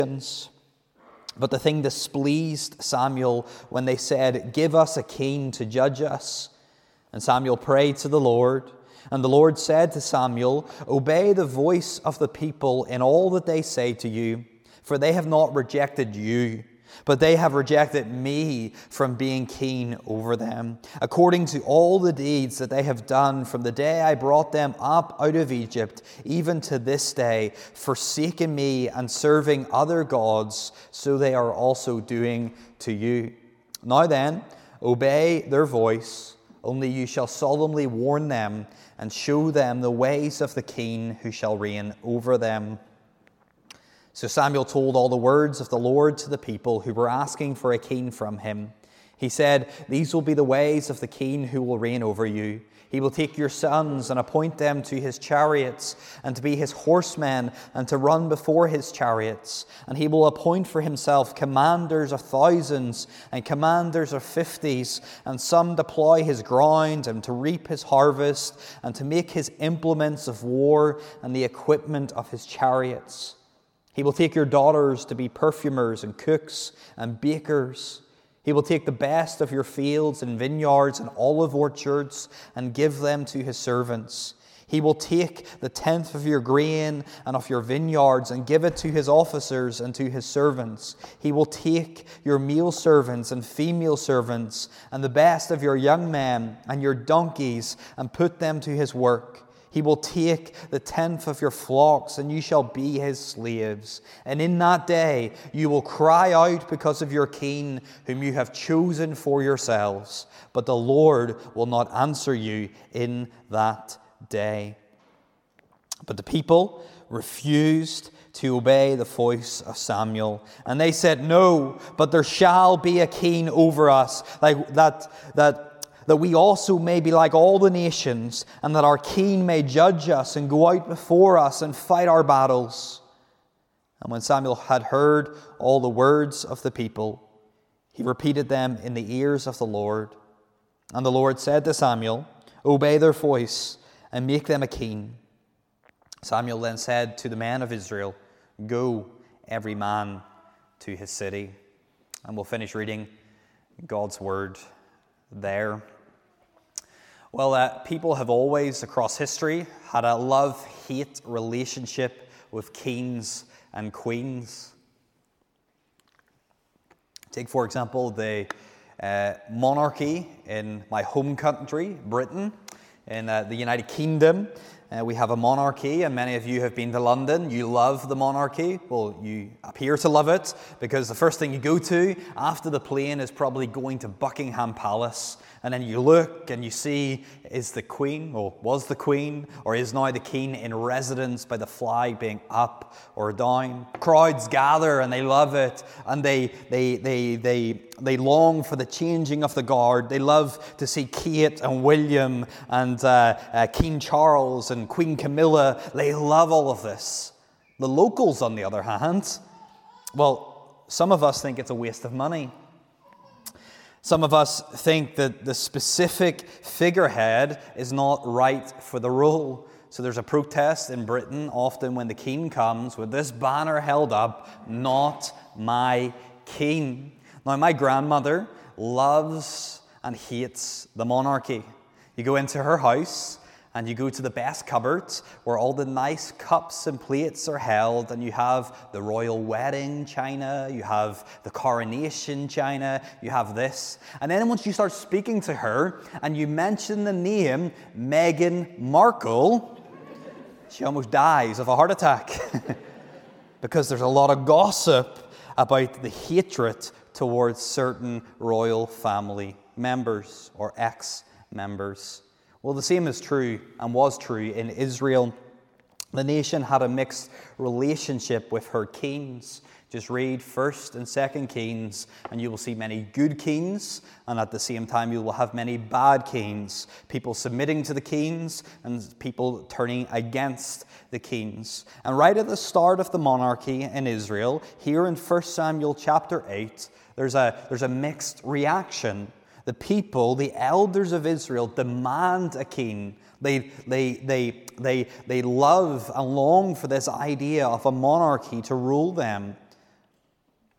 But the thing displeased Samuel when they said, "Give us a king to judge us." And Samuel prayed to the Lord. And the Lord said to Samuel, "Obey the voice of the people in all that they say to you, for they have not rejected you, but they have rejected me from being king over them, according to all the deeds that they have done from the day I brought them up out of Egypt, even to this day, forsaking me and serving other gods, so they are also doing to you. Now then, obey their voice, only you shall solemnly warn them and show them the ways of the king who shall reign over them." So Samuel told all the words of the Lord to the people who were asking for a king from him. He said, "These will be the ways of the king who will reign over you. He will take your sons and appoint them to his chariots and to be his horsemen and to run before his chariots. And he will appoint for himself commanders of thousands and commanders of 50s, and some to plow his ground and to reap his harvest and to make his implements of war and the equipment of his chariots. He will take your daughters to be perfumers and cooks and bakers. He will take the best of your fields and vineyards and olive orchards and give them to his servants. He will take the tenth of your grain and of your vineyards and give it to his officers and to his servants. He will take your male servants and female servants and the best of your young men and your donkeys and put them to his work. He will take the tenth of your flocks, and you shall be his slaves. And in that day you will cry out because of your king, whom you have chosen for yourselves. But the Lord will not answer you in that day." But the people refused to obey the voice of Samuel. And they said, "No, but there shall be a king over us, like that we also may be like all the nations, and that our king may judge us and go out before us and fight our battles." And when Samuel had heard all the words of the people, he repeated them in the ears of the Lord. And the Lord said to Samuel, "Obey their voice and make them a king." Samuel then said to the men of Israel, "Go, every man to his city." And we'll finish reading God's word there. Well, people have always, across history, had a love-hate relationship with kings and queens. Take, for example, the monarchy in my home country, Britain. In the United Kingdom, we have a monarchy, and many of you have been to London. You love the monarchy. Well, you appear to love it, because the first thing you go to after the plane is probably going to Buckingham Palace. And then you look and you see, is the Queen, or was the Queen, or is now the King in residence by the flag being up or down? Crowds gather and they love it, and they long for the changing of the guard. They love to see Kate and William and King Charles and Queen Camilla. They love all of this. The locals, on the other hand, well, some of us think it's a waste of money. Some of us think that the specific figurehead is not right for the role. So there's a protest in Britain, often when the king comes, with this banner held up, "Not my king." Now, my grandmother loves and hates the monarchy. You go into her house, and you go to the best cupboards where all the nice cups and plates are held, and you have the royal wedding china, you have the coronation china, you have this. And then once you start speaking to her and you mention the name Meghan Markle, she almost dies of a heart attack because there's a lot of gossip about the hatred towards certain royal family members or ex-members. Well, the same is true and was true in Israel. The nation had a mixed relationship with her kings. Just read 1st and 2nd Kings, and you will see many good kings, and at the same time you will have many bad kings. People submitting to the kings and people turning against the kings. And right at the start of the monarchy in Israel, here in 1 Samuel chapter 8, there's a mixed reaction. The people, the elders of Israel, demand a king. They love and long for this idea of a monarchy to rule them.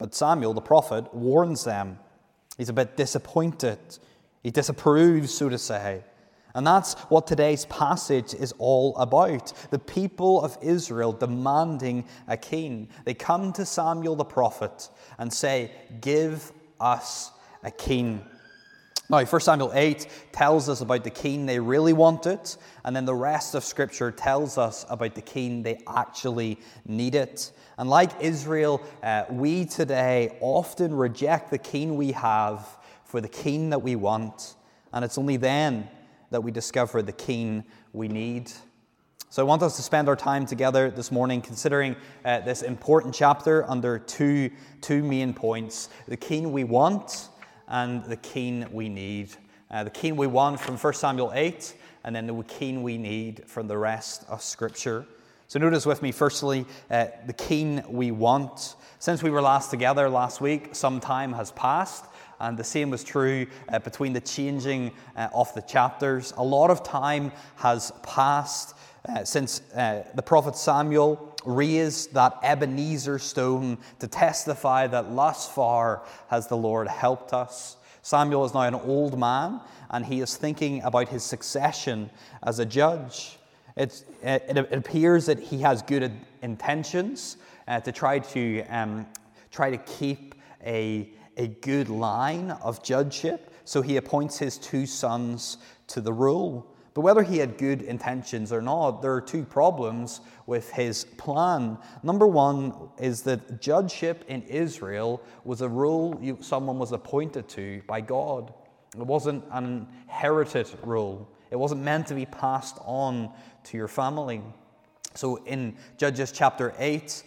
But Samuel, the prophet, warns them. He's a bit disappointed. He disapproves, so to say. And that's what today's passage is all about. The people of Israel demanding a king. They come to Samuel the prophet and say, "Give us a king." Now, 1 Samuel 8 tells us about the king they really wanted, and then the rest of Scripture tells us about the king they actually needed. And like Israel, we today often reject the king we have for the king that we want, and it's only then that we discover the king we need. So I want us to spend our time together this morning considering this important chapter under two main points: the king we want and the king we need. The king we want from 1 Samuel 8, and then the king we need from the rest of Scripture. So notice with me, firstly, the king we want. Since we were last together last week, some time has passed, and the same was true between the changing of the chapters. A lot of time has passed since the prophet Samuel raised that Ebenezer stone to testify that thus far has the Lord helped us. Samuel is now an old man, and he is thinking about his succession as a judge. It appears that he has good intentions to try to keep a good line of judgeship, so he appoints his two sons to the role. But whether he had good intentions or not, there are two problems with his plan. Number one is that judgeship in Israel was a role someone was appointed to by God. It wasn't an inherited role. It wasn't meant to be passed on to your family. So in Judges chapter 8,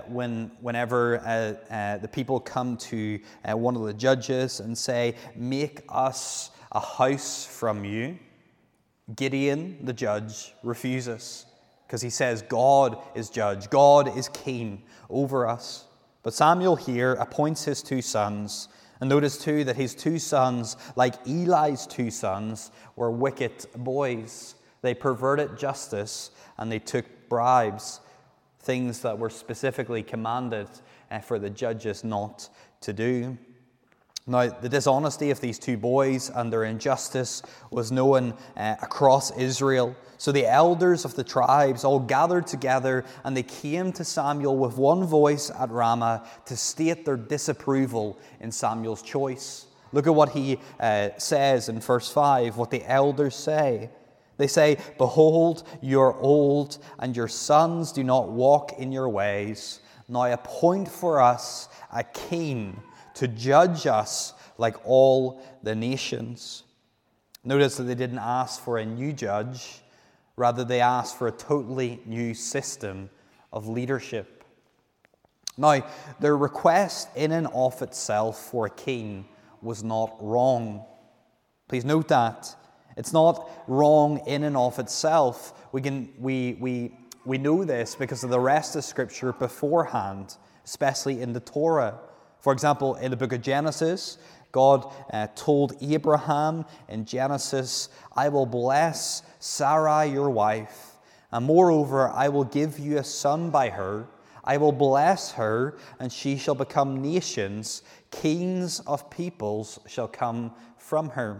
whenever the people come to one of the judges and say, "Make us a house from you," Gideon, the judge, refuses because he says God is judge, God is king over us. But Samuel here appoints his two sons, and notice too that his two sons, like Eli's two sons, were wicked boys. They perverted justice and they took bribes, things that were specifically commanded for the judges not to do. Now, the dishonesty of these two boys and their injustice was known across Israel. So the elders of the tribes all gathered together, and they came to Samuel with one voice at Ramah to state their disapproval in Samuel's choice. Look at what he says in verse 5, what the elders say. They say, "Behold, you are old, and your sons do not walk in your ways. Now appoint for us a king to judge us like all the nations." Notice that they didn't ask for a new judge. Rather, they asked for a totally new system of leadership. Now, their request in and of itself for a king was not wrong. Please note that. It's not wrong in and of itself. We know this because of the rest of Scripture beforehand, especially in the Torah. For example, in the book of Genesis, God told Abraham in Genesis, "I will bless Sarai your wife, and moreover, I will give you a son by her. I will bless her, and she shall become nations. Kings of peoples shall come from her."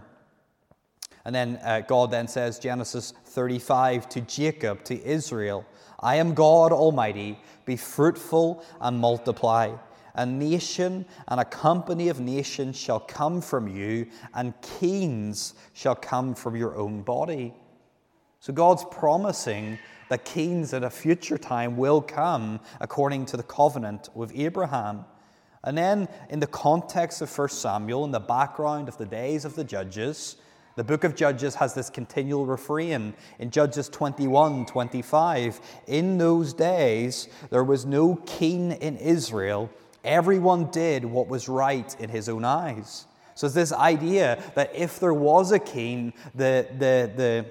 And then God then says, Genesis 35, to Jacob, to Israel, "I am God Almighty, be fruitful and multiply. A nation and a company of nations shall come from you, and kings shall come from your own body." So God's promising that kings at a future time will come according to the covenant with Abraham. And then in the context of 1 Samuel, in the background of the days of the judges, the book of Judges has this continual refrain in Judges 21:25. "In those days there was no king in Israel. Everyone did what was right in his own eyes." So it's this idea that if there was a king, the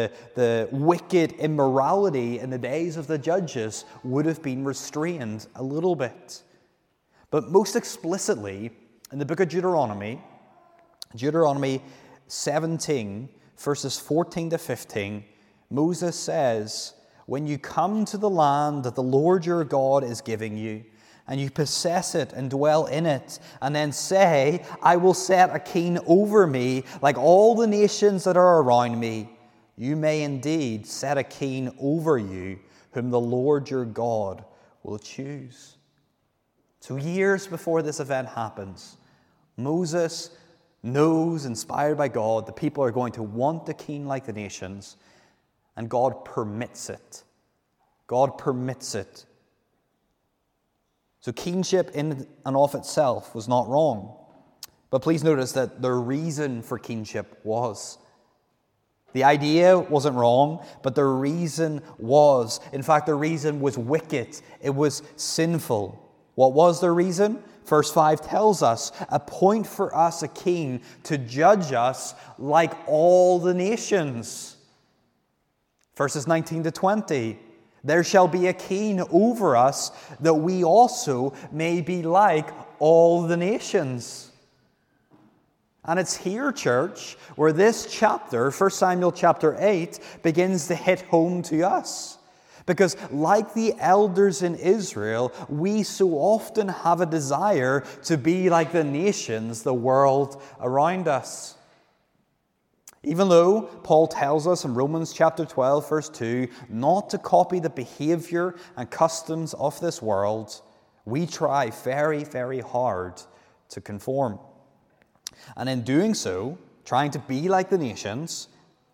wicked immorality in the days of the judges would have been restrained a little bit. But most explicitly, in the book of Deuteronomy 17, verses 14 to 15, Moses says, "When you come to the land that the Lord your God is giving you, and you possess it and dwell in it, and then say, I will set a king over me like all the nations that are around me, you may indeed set a king over you whom the Lord your God will choose. So years before this event happens, Moses knows, inspired by God, the people are going to want a king like the nations, and God permits it. God permits it. So kingship in and of itself was not wrong. But please notice that the reason for kingship was. The idea wasn't wrong, but the reason was. In fact, the reason was wicked. It was sinful. What was the reason? Verse 5 tells us, appoint for us a king to judge us like all the nations. Verses 19 to 20. There shall be a king over us, that we also may be like all the nations. And it's here, church, where this chapter, 1 Samuel chapter 8, begins to hit home to us. Because like the elders in Israel, we so often have a desire to be like the nations, the world around us. Even though Paul tells us in Romans chapter 12, verse 2, not to copy the behavior and customs of this world, we try very, very hard to conform. And in doing so, trying to be like the nations,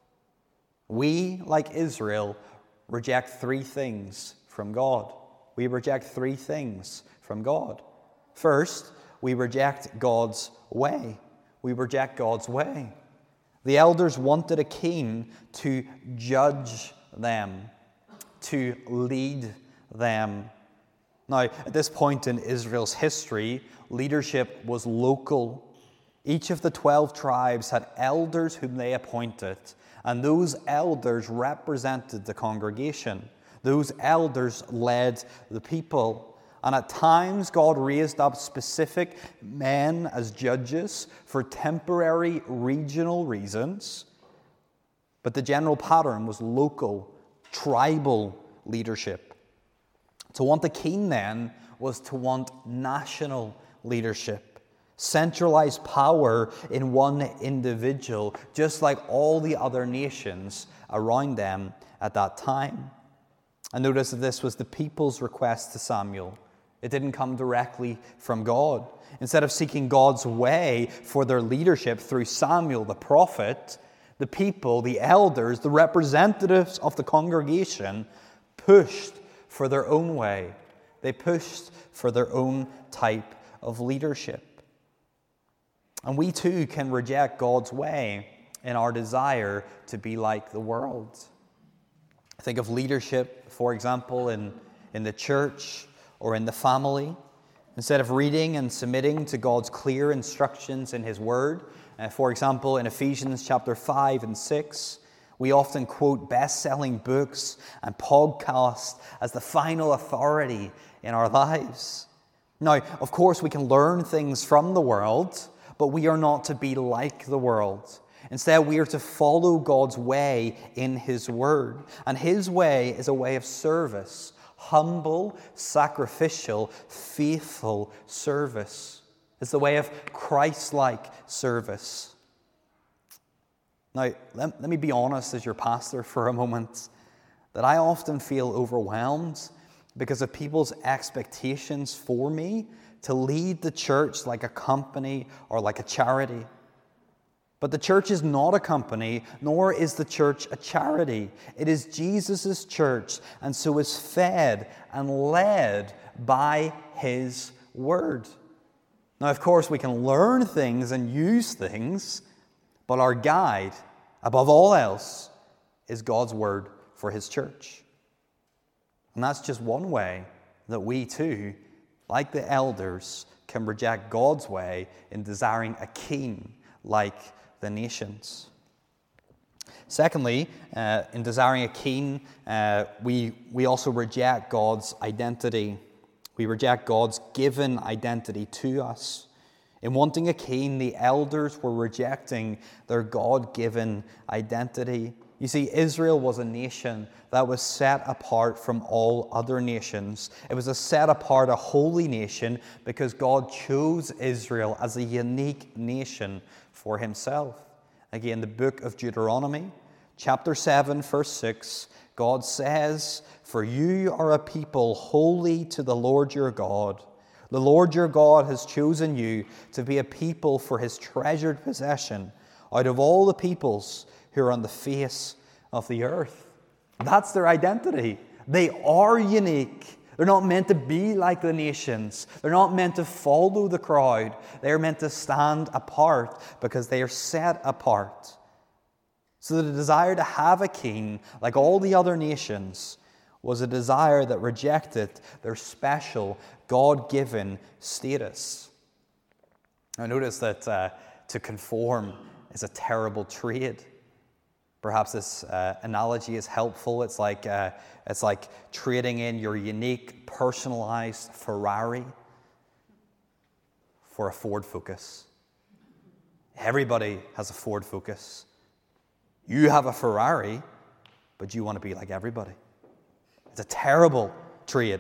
we, like Israel, reject three things from God. We reject three things from God. First, we reject God's way. We reject God's way. The elders wanted a king to judge them, to lead them. Now, at this point in Israel's history, leadership was local. Each of the 12 tribes had elders whom they appointed, and those elders represented the congregation. Those elders led the people. And at times, God raised up specific men as judges for temporary regional reasons. But the general pattern was local, tribal leadership. To want a king then was to want national leadership. Centralized power in one individual, just like all the other nations around them at that time. And notice that this was the people's request to Samuel. It didn't come directly from God. Instead of seeking God's way for their leadership through Samuel the prophet, the people, the elders, the representatives of the congregation pushed for their own way. They pushed for their own type of leadership. And we too can reject God's way in our desire to be like the world. Think of leadership, for example, in the church or in the family. Instead of reading and submitting to God's clear instructions in His Word, for example, in Ephesians chapter 5 and 6, we often quote best-selling books and podcasts as the final authority in our lives. Now, of course, we can learn things from the world, but we are not to be like the world. Instead, we are to follow God's way in His Word. And His way is a way of service. Humble, sacrificial, faithful service. It's the way of Christ-like service. Now, let me be honest as your pastor for a moment, that I often feel overwhelmed because of people's expectations for me to lead the church like a company or like a charity. But the church is not a company, nor is the church a charity. It is Jesus' church, and so is fed and led by His Word. Now, of course, we can learn things and use things, but our guide, above all else, is God's Word for His church. And that's just one way that we too, like the elders, can reject God's way in desiring a king like the nations. Secondly, in desiring a king, we also reject God's identity. We reject God's given identity to us. In wanting a king, the elders were rejecting their God-given identity. You see, Israel was a nation that was set apart from all other nations. It was a set apart, a holy nation, because God chose Israel as a unique nation for himself. Again, the book of Deuteronomy, chapter 7, verse 6, God says, "For you are a people holy to the Lord your God. The Lord your God has chosen you to be a people for his treasured possession out of all the peoples who are on the face of the earth." That's their identity. They are unique. They're not meant to be like the nations. They're not meant to follow the crowd. They're meant to stand apart because they are set apart. So the desire to have a king like all the other nations was a desire that rejected their special, God-given status. Now notice that to conform is a terrible trade. Perhaps this analogy is helpful. It's like trading in your unique, personalized Ferrari for a Ford Focus. Everybody has a Ford Focus. You have a Ferrari, but you want to be like everybody. It's a terrible trade.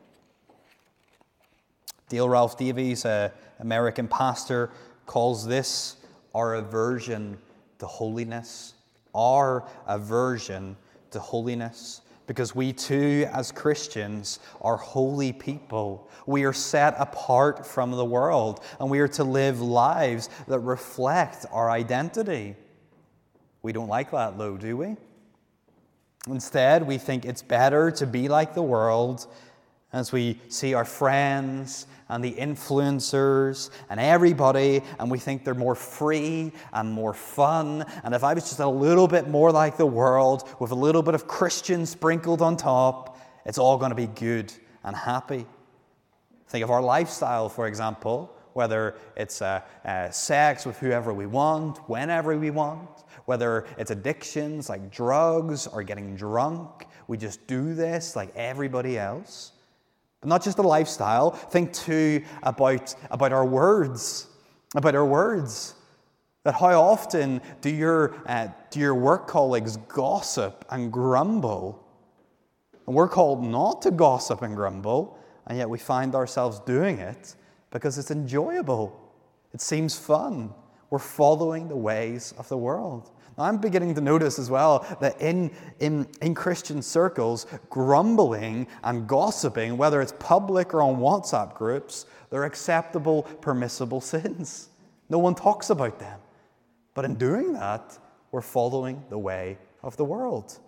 Dale Ralph Davies, an American pastor, calls this our aversion to holiness. Our aversion to holiness. Because we too, as Christians, are holy people. We are set apart from the world, and we are to live lives that reflect our identity. We don't like that, though, do we? Instead, we think it's better to be like the world as we see our friends and the influencers and everybody, and we think they're more free and more fun. And if I was just a little bit more like the world, with a little bit of Christian sprinkled on top, it's all going to be good and happy. Think of our lifestyle, for example, whether it's sex with whoever we want, whenever we want, whether it's addictions like drugs or getting drunk. We just do this like everybody else. But not just the lifestyle. Think too about our words. About our words. That how often do your work colleagues gossip and grumble? And we're called not to gossip and grumble, and yet we find ourselves doing it because it's enjoyable. It seems fun. We're following the ways of the world. Now, I'm beginning to notice as well that in Christian circles, grumbling and gossiping, whether it's public or on WhatsApp groups, they're acceptable, permissible sins. No one talks about them. But in doing that, we're following the way of the world.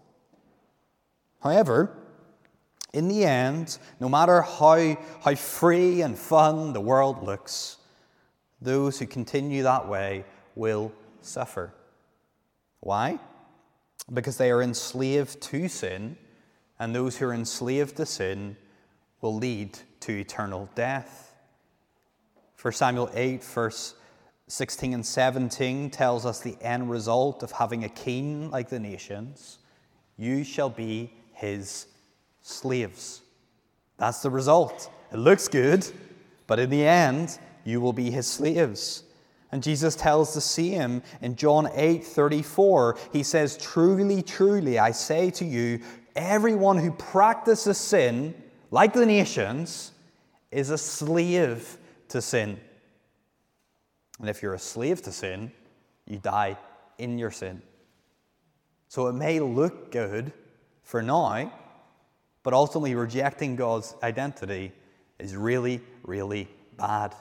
However, in the end, no matter how free and fun the world looks, those who continue that way will suffer. Why? Because they are enslaved to sin, and those who are enslaved to sin will lead to eternal death. 1 Samuel 8, verse 16 and 17 tells us the end result of having a king like the nations. You shall be his slaves. That's the result. It looks good, but in the end, you will be his slaves. And Jesus tells the same in John 8:34. He says, "Truly, truly, I say to you, everyone who practices sin, like the nations, is a slave to sin." And if you're a slave to sin, you die in your sin. So it may look good for now, but ultimately rejecting God's identity is really, really bad.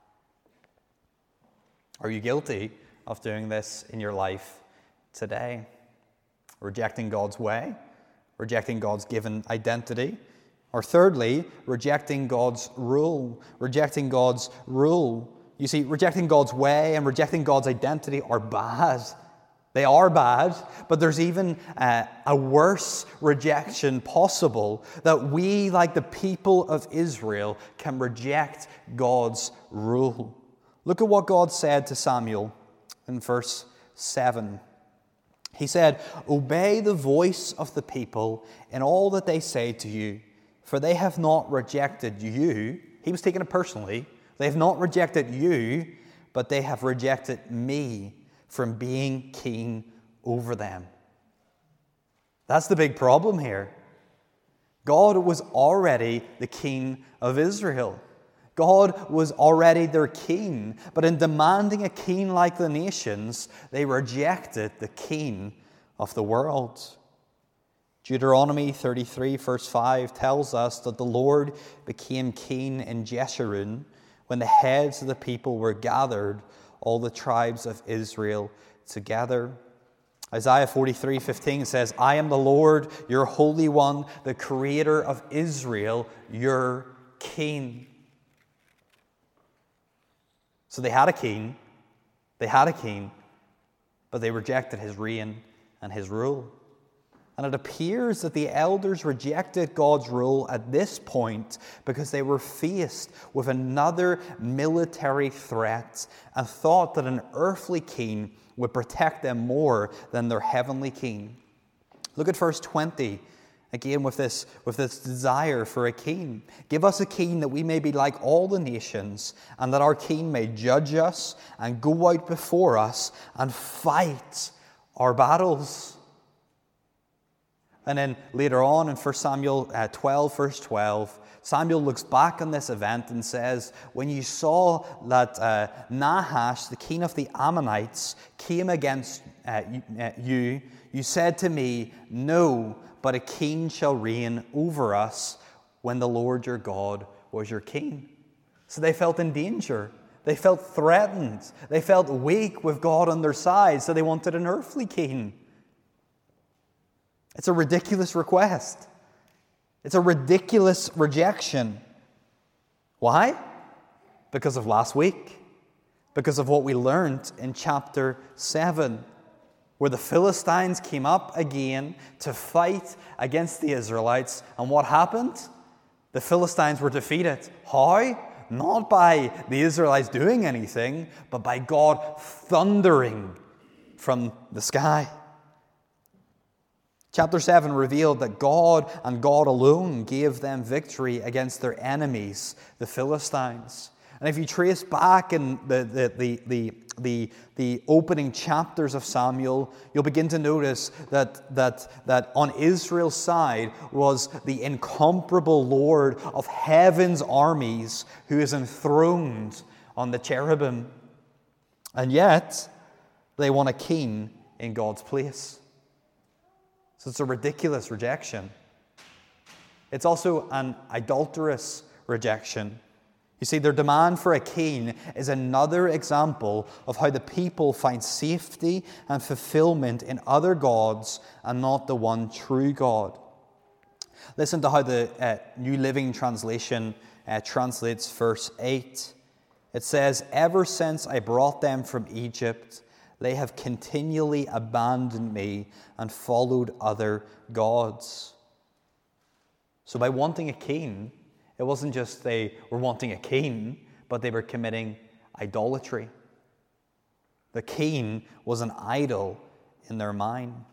Are you guilty of doing this in your life today? Rejecting God's way, rejecting God's given identity, or thirdly, rejecting God's rule. Rejecting God's rule. You see, rejecting God's way and rejecting God's identity are bad. They are bad, but there's even a worse rejection possible, that we, like the people of Israel, can reject God's rule. Look at what God said to Samuel in verse 7. He said, "Obey the voice of the people in all that they say to you, for they have not rejected you." He was taking it personally. "They have not rejected you, but they have rejected me from being king over them." That's the big problem here. God was already the king of Israel. God was already their king, but in demanding a king like the nations, they rejected the king of the world. Deuteronomy 33 verse 5 tells us that the Lord became king in Jeshurun when the heads of the people were gathered, all the tribes of Israel together. Isaiah 43:15 says, I am the Lord, your Holy One, the Creator of Israel, your King. So they had a king, but they rejected his reign and his rule. And it appears that the elders rejected God's rule at this point because they were faced with another military threat and thought that an earthly king would protect them more than their heavenly king. Look at verse 20, again with this desire for a king. Give us a king that we may be like all the nations, and that our king may judge us and go out before us and fight our battles. And then later on in 1 Samuel 12, verse 12, Samuel looks back on this event and says, when you saw that Nahash, the king of the Ammonites, came against you, you said to me, no, but a king shall reign over us when the Lord your God was your king. So they felt in danger. They felt threatened. They felt weak with God on their side, so they wanted an earthly king. It's a ridiculous request. It's a ridiculous rejection. Why? Because of last week. Because of what we learned in chapter 7, where the Philistines came up again to fight against the Israelites. And what happened? The Philistines were defeated. How? Not by the Israelites doing anything, but by God thundering from the sky. Chapter 7 revealed that God and God alone gave them victory against their enemies, the Philistines. And if you trace back in the opening chapters of Samuel, you'll begin to notice that on Israel's side was the incomparable Lord of heaven's armies who is enthroned on the cherubim. And yet, they want a king in God's place. So it's a ridiculous rejection. It's also an adulterous rejection. You see, their demand for a king is another example of how the people find safety and fulfillment in other gods and not the one true God. Listen to how the New Living Translation translates verse 8. It says, ever since I brought them from Egypt, they have continually abandoned me and followed other gods. So by wanting a king, it wasn't just they were wanting a king, but they were committing idolatry. The king was an idol in their mind.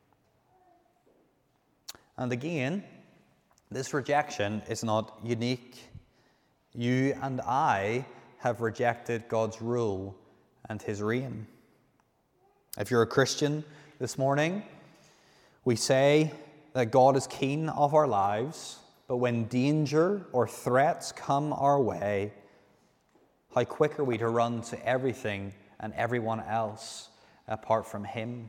And again, this rejection is not unique. You and I have rejected God's rule and his reign. If you're a Christian this morning, we say that God is king of our lives, but when danger or threats come our way, how quick are we to run to everything and everyone else apart from him?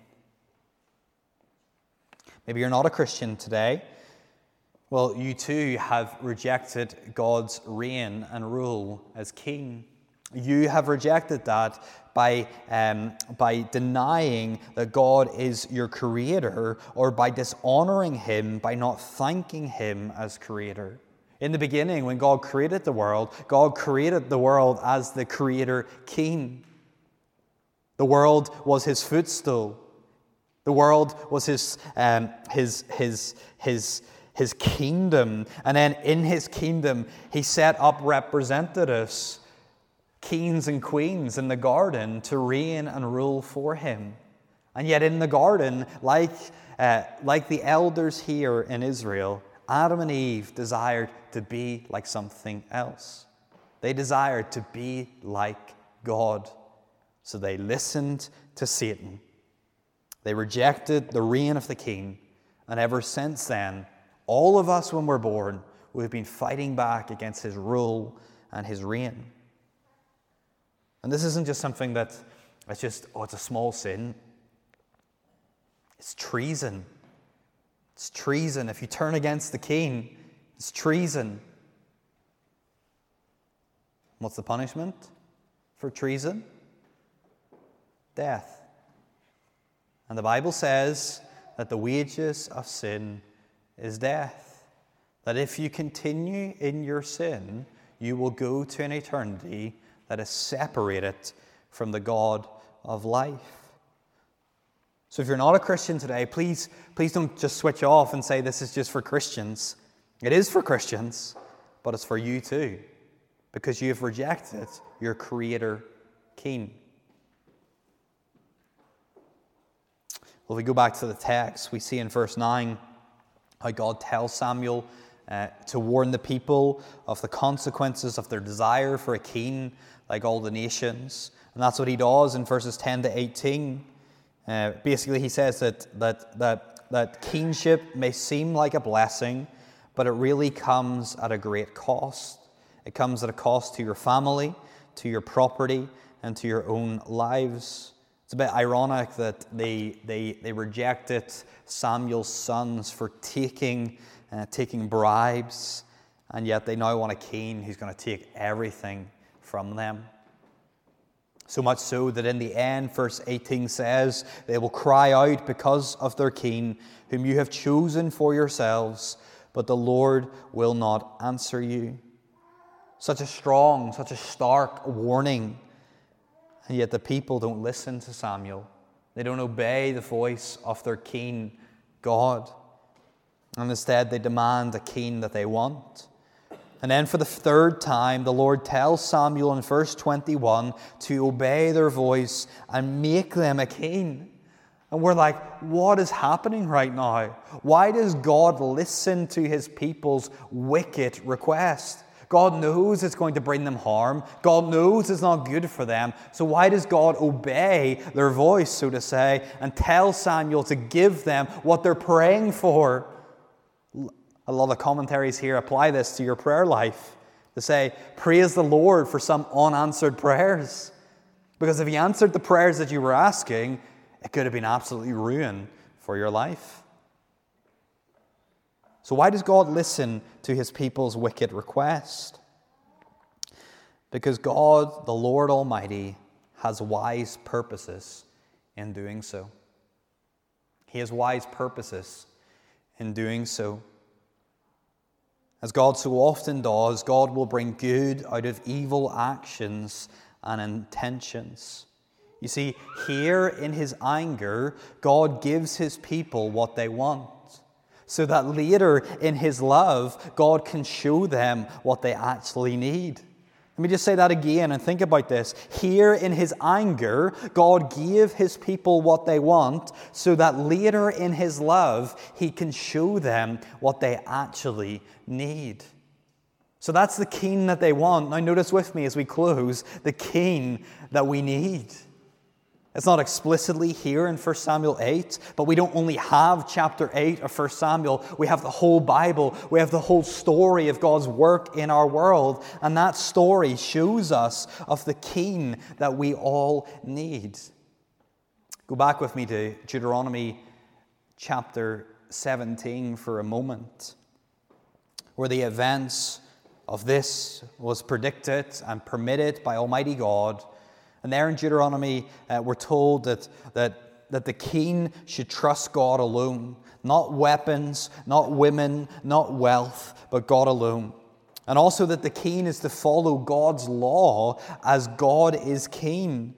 Maybe you're not a Christian today. Well, you too have rejected God's reign and rule as king. You have rejected that by denying that God is your creator, or by dishonoring him by not thanking him as creator. In the beginning, when God created the world as the creator king. The world was his footstool. The world was his kingdom. And then in his kingdom, he set up representatives, kings and queens in the garden to reign and rule for him. And yet in the garden, like the elders here in Israel, Adam and Eve desired to be like something else. They desired to be like God. So they listened to Satan. They rejected the reign of the king, And ever since then, all of us when we're born, we've been fighting back against his rule and his reign. And this isn't just something it's a small sin. It's treason. It's treason. If you turn against the king, it's treason. What's the punishment for treason? Death. And the Bible says that the wages of sin is death. That if you continue in your sin, you will go to an eternity that is separated from the God of life. So if you're not a Christian today, please don't just switch off and say this is just for Christians. It is for Christians, but it's for you too, because you have rejected your Creator King. Well, if we go back to the text, we see in verse 9 how God tells Samuel to warn the people of the consequences of their desire for a king like all the nations. And that's what he does in verses 10 to 18. Basically, he says that kingship may seem like a blessing, but it really comes at a great cost. It comes at a cost to your family, to your property, and to your own lives. It's a bit ironic that they rejected Samuel's sons for taking bribes, and yet they now want a king who's going to take everything from them. So much so that in the end, verse 18 says, they will cry out because of their king, whom you have chosen for yourselves, but the Lord will not answer you. Such a strong, such a stark warning. And yet the people don't listen to Samuel. They don't obey the voice of their king, God. And instead they demand a king that they want. And then for the third time, the Lord tells Samuel in verse 21 to obey their voice and make them a king. And we're like, what is happening right now? Why does God listen to his people's wicked request? God knows it's going to bring them harm. God knows it's not good for them. So why does God obey their voice, so to say, and tell Samuel to give them what they're praying for? A lot of commentaries here apply this to your prayer life. To say, praise the Lord for some unanswered prayers. Because if he answered the prayers that you were asking, it could have been absolutely ruin for your life. So why does God listen to his people's wicked request? Because God, the Lord Almighty, has wise purposes in doing so. He has wise purposes in doing so. As God so often does, God will bring good out of evil actions and intentions. You see, here in his anger, God gives his people what they want, so that later in his love, God can show them what they actually need. Let me just say that again and think about this. Here in his anger, God gave his people what they want, so that later in his love, he can show them what they actually need. So that's the king that they want. Now notice with me as we close, the king that we need. It's not explicitly here in 1 Samuel 8, but we don't only have chapter 8 of 1 Samuel. We have the whole Bible. We have the whole story of God's work in our world. And that story shows us of the king that we all need. Go back with me to Deuteronomy chapter 17 for a moment, where the events of this was predicted and permitted by Almighty God. And there in Deuteronomy, we're told that the king should trust God alone. Not weapons, not women, not wealth, but God alone. And also that the king is to follow God's law as God is king.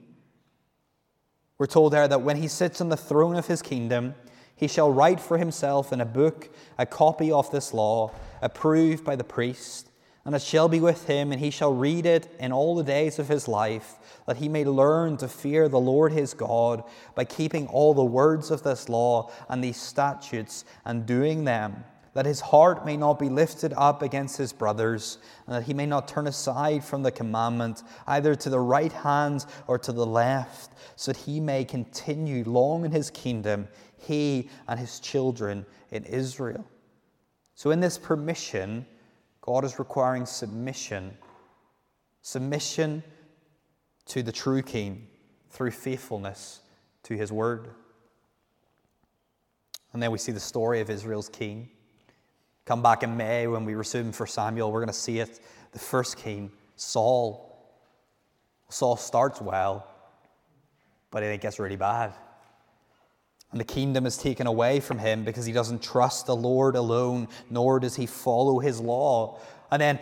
We're told there that when he sits on the throne of his kingdom, he shall write for himself in a book a copy of this law, approved by the priest. And it shall be with him, and he shall read it in all the days of his life, that he may learn to fear the Lord his God by keeping all the words of this law and these statutes and doing them, that his heart may not be lifted up against his brothers, and that he may not turn aside from the commandment, either to the right hand or to the left, so that he may continue long in his kingdom, he and his children in Israel. So in this permission, God is requiring submission. Submission to the true King through faithfulness to his word. And then we see the story of Israel's king. Come back in May when we resume 1 Samuel, we're going to see it. The first king, Saul. Saul starts well, but it gets really bad. And the kingdom is taken away from him because he doesn't trust the Lord alone, nor does he follow his law. And then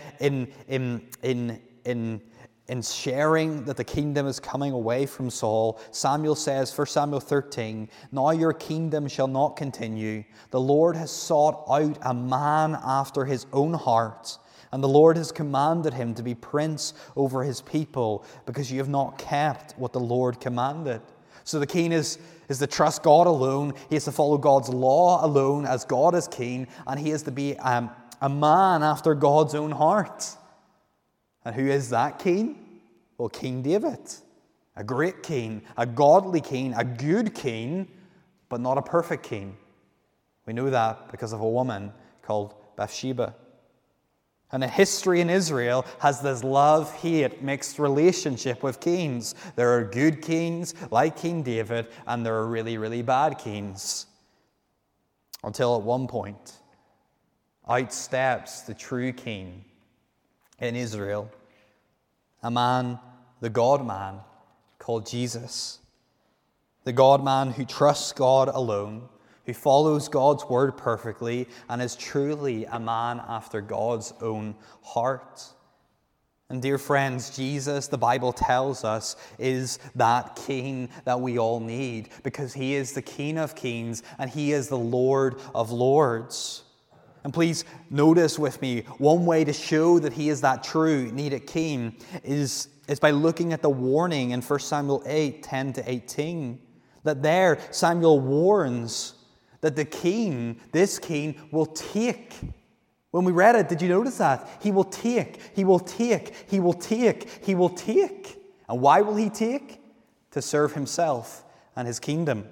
in sharing that the kingdom is coming away from Saul, Samuel says, 1 Samuel 13, "Now your kingdom shall not continue. The Lord has sought out a man after his own heart, and the Lord has commanded him to be prince over his people, because you have not kept what the Lord commanded." So the king is to trust God alone. He is to follow God's law alone as God is king, and he is to be a man after God's own heart. And who is that king? Well, King David. A great king, a godly king, a good king, but not a perfect king. We know that because of a woman called Bathsheba. And the history in Israel has this love-hate mixed relationship with kings. There are good kings like King David, and there are really, really bad kings. Until at one point, out steps the true king in Israel, a man, the God-man, called Jesus. The God-man who trusts God alone, who follows God's word perfectly, and is truly a man after God's own heart. And dear friends, Jesus, the Bible tells us, is that king that we all need, because he is the King of kings and he is the Lord of lords. And please notice with me, one way to show that he is that true, needed king is by looking at the warning in 1 Samuel 8, 10 to 18. That there, Samuel warns that the king, this king, will take. When we read it, did you notice that? He will take, he will take, he will take, he will take. And why will he take? To serve himself and his kingdom.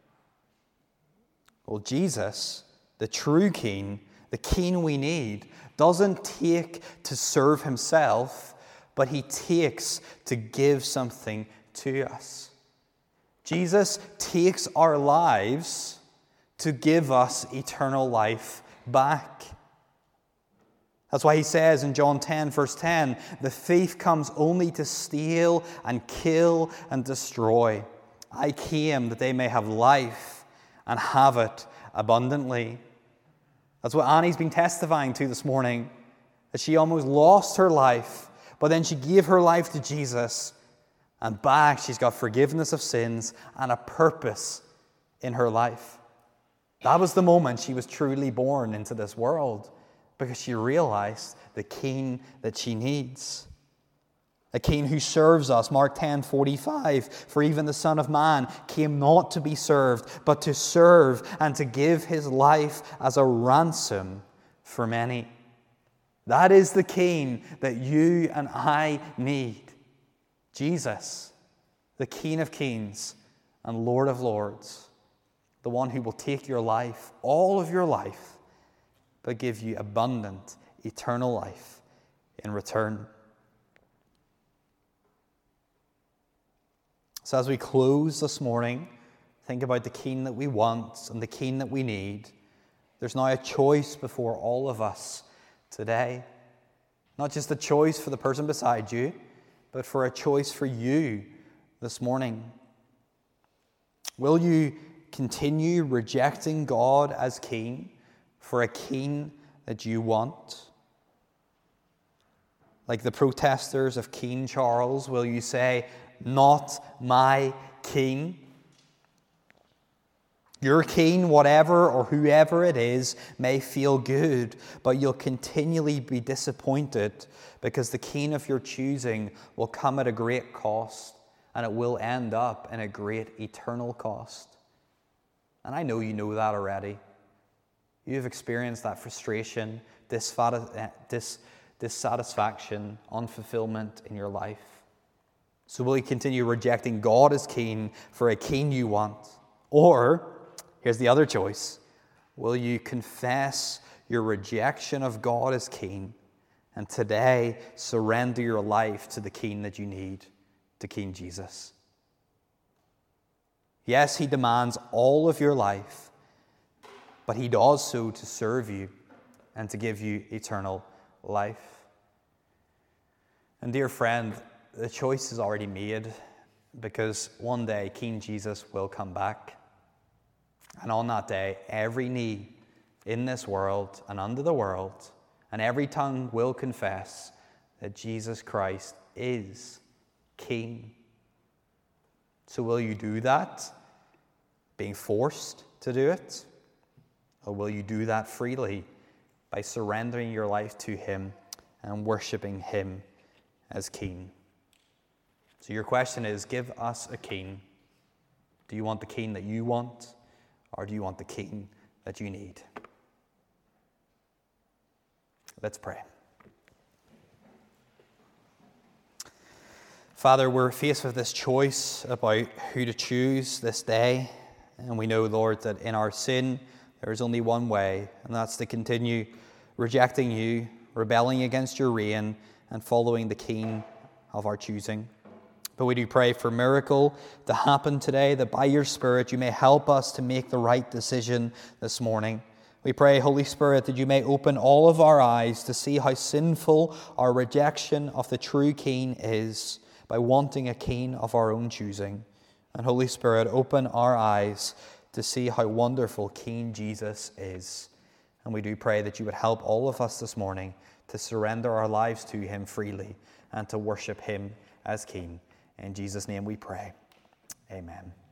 Well, Jesus, the true king, the king we need, doesn't take to serve himself, but he takes to give something to us. Jesus takes our lives to give us eternal life back. That's why he says in John 10, verse 10, "The thief comes only to steal and kill and destroy. I came that they may have life and have it abundantly." That's what Annie's been testifying to this morning, that she almost lost her life, but then she gave her life to Jesus, and back she's got forgiveness of sins and a purpose in her life. That was the moment she was truly born into this world, because she realized the king that she needs. A king who serves us. Mark 10:45, "For even the Son of Man came not to be served, but to serve and to give his life as a ransom for many." That is the king that you and I need. Jesus, the King of kings and Lord of lords. The one who will take your life, all of your life, but give you abundant, eternal life in return. So as we close this morning, think about the king that we want and the king that we need. There's now a choice before all of us today. Not just a choice for the person beside you, but for a choice for you this morning. Will you continue rejecting God as king for a king that you want? Like the protesters of King Charles, will you say, "Not my king"? Your king, whatever or whoever it is, may feel good, but you'll continually be disappointed because the king of your choosing will come at a great cost, and it will end up in a great eternal cost. And I know you know that already. You've experienced that frustration, dissatisfaction, unfulfillment in your life. So will you continue rejecting God as king for a king you want? Or, here's the other choice, will you confess your rejection of God as king and today surrender your life to the king that you need, to King Jesus? Yes, he demands all of your life, but he does so to serve you and to give you eternal life. And dear friend, the choice is already made, because one day King Jesus will come back. And on that day, every knee in this world and under the world, and every tongue will confess that Jesus Christ is King. So will you do that, being forced to do it? Or will you do that freely by surrendering your life to him and worshiping him as King? So your question is, give us a king. Do you want the king that you want, or do you want the king that you need? Let's pray. Father, we're faced with this choice about who to choose this day. And we know, Lord, that in our sin, there is only one way, and that's to continue rejecting you, rebelling against your reign, and following the king of our choosing. But we do pray for a miracle to happen today, that by your Spirit you may help us to make the right decision this morning. We pray, Holy Spirit, that you may open all of our eyes to see how sinful our rejection of the true King is by wanting a king of our own choosing. And Holy Spirit, open our eyes to see how wonderful King Jesus is. And we do pray that you would help all of us this morning to surrender our lives to him freely and to worship him as King. In Jesus' name we pray. Amen.